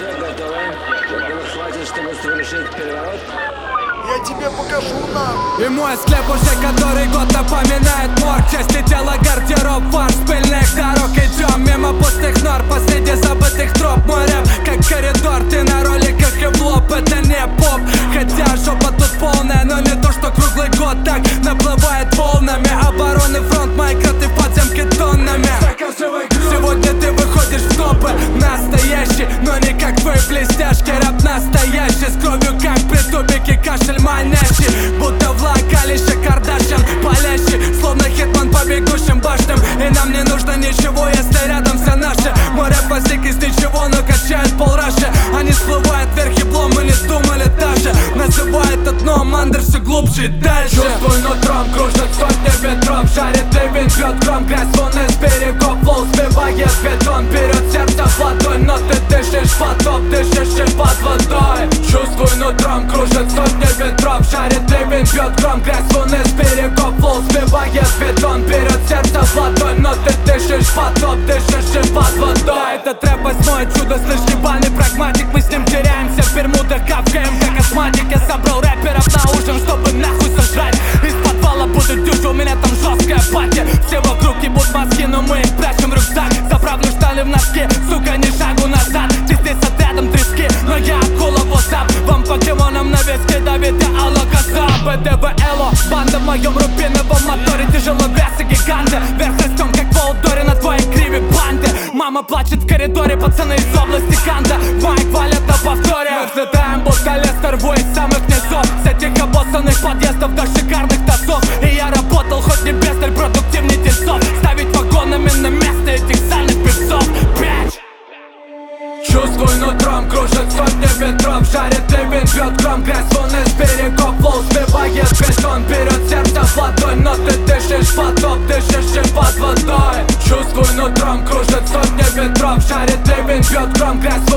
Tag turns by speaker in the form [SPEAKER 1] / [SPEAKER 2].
[SPEAKER 1] все готово? Этого хватит, чтобы совершить переворот?
[SPEAKER 2] Я тебе покажу нам.
[SPEAKER 3] И мой склеп уже который год напоминает морг. Части тела, гардероб, фарш, пыльных дорог. Идем мимо пустых нор, посреди забытых троп. Мой рэп как коридор, ты на роликах и в лоб. Это не поп, хотя жопа тут полная, но не то, что круглый год так наплывает волнами. Обороны фронт, мои кроты в подземке тоннами. Сегодня ты выходишь в топы, настоящий, но не как вы, блестяшки. Рэп настоящий, с кровью как при тубике, кашель манящий, будто влагалище Кардашьян палящий, словно хитман по бегущим башням. И нам не нужно ничего, если рядом все наши. Мой рэп возник из ничего, но качает полраши. Они всплывают вверх еблом, мы не думали даже. Называют одно, мандр все глубже и дальше. Чувствую нутром, кружат сотни ветров. Шарит ливень, бьет гром, грязь вон из берегов. Флоу сбивает бетон, берет сердце в ладонь. Но ты дышишь потоп, дышишь и под водой. Чувствую нутром, кружат сотни ветров. Шарит ливень, бьет гром, грязь вон из берегов. Флоу сбивает бетон, берет сердце в ладонь. Но ты дышишь потоп, дышишь и под водой. Да, этот рэп восьмое чудо, слышь, ебаный прагматик. Мы с ним теряемся в Бермудах, капкаем как астматик. Я собрал рэперов на ужин, чтобы нахуй сожрать. Из подвала будут дюжи, у меня там жесткая пати. Все вокруг ебут маски, но мы их прячем в рюкзак. Заправлю штаны в носки, сука, не шагу назад. Ты здесь с отрядом трески, но я акула WhatsApp. Вам покемоном на веске давит я аллокоза. БДВ Эло, банда в моем рубиновом моторе. Тяжеловесы гиганты, вверх растем как в Аудоре на твоей гриве банды. Мама плачет в коридоре, пацаны из области Канда. Майк валят на повторе. Мы взлетаем, будто Лестер Ву из самых низов. С этих обоссанных подъездов до шикарных тасов. И я работал, хоть не бестоль, продуктивней тельцов. Ставить вагонами на место этих сальных певцов. Bitch. Чувствую нутром, кружат сотни ветров. Шарит ливень, бьет гром, грязь вон из берегов. Флоу сбивает бетон, берет сердце в ладонь. Но ты дышишь потоп, дышишь и под водой. Чувствую нутром, кружат сотни ветров. Шарит ливень, бьет гром, грязь